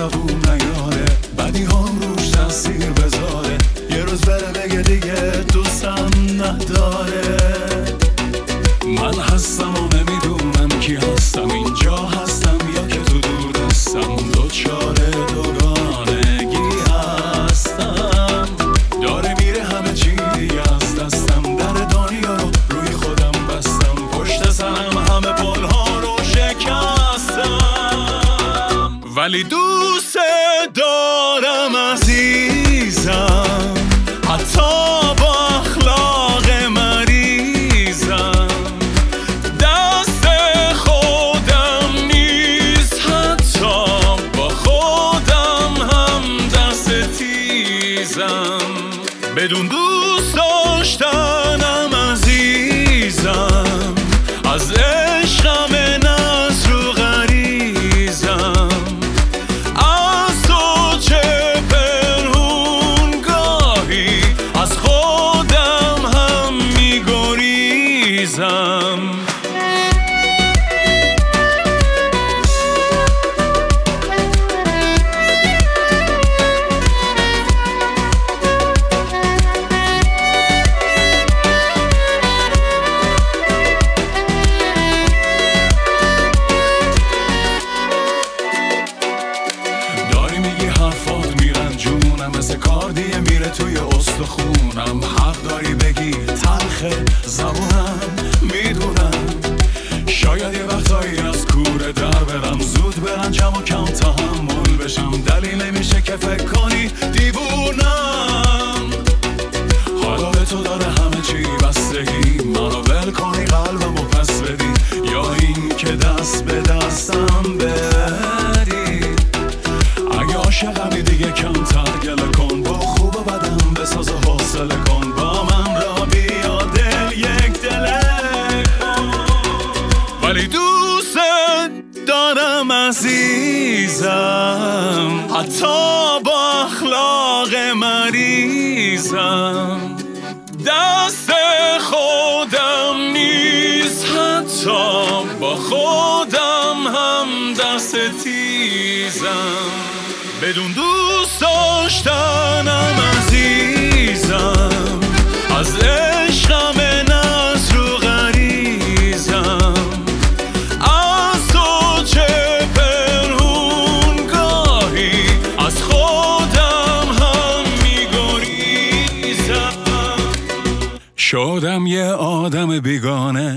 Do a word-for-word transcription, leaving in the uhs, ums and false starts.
دووم نیاره، بدی هم روش تاثیر بذاره، یه روز بره بگه دیگه دوستم نداره. من هستم و نمیدونم کی هستم، اینجا هستم یا که تو دور دستم، دوچاره دوگانگی هستم، داره میره همه چی از دستم، در دنیا رو روی خودم بستم، پشت سرم همه پلها رو شکستم، ولی دوست دارم عزیزم، حتی با اخلاق مریضم، دست خودم نیست، حتی با خودم هم دست تیزم، بدون دوست داشتنم عزیزم، از عشقم ناز رو غریزم، از تو چه پنهون گاهی از خودم هم میگریزم. مثل کاردیه میره توی استخونم، حق داری بگی تلخه زبونم، میدونم شاید یه وقتایی از کوره در برم، زود برم جمع و کم تحمل بشم، دلیل نمیشه که فکر کنی دیوونم، حالا به تو داره همه چی بستگی، منو ول کنی قلبمو پس بدی، یا این که دست به دستم بدی، اگه عاشقمی دیگه کمتر گله کن، با خوب و بدم بساز و حوصله کن، با من را بیا دل یک دله کن، ولی دوست دارم عزیزم، حتی با اخلاق مریضم، دست خودم نیست، حتی با خودم هم دست تیزم، بدون دوست داشتنم عزیزم، از عشقم ناز رو غریزم، از تو چه پنهون گاهی از خودم هم میگریزم، شدم یه آدم بیگانه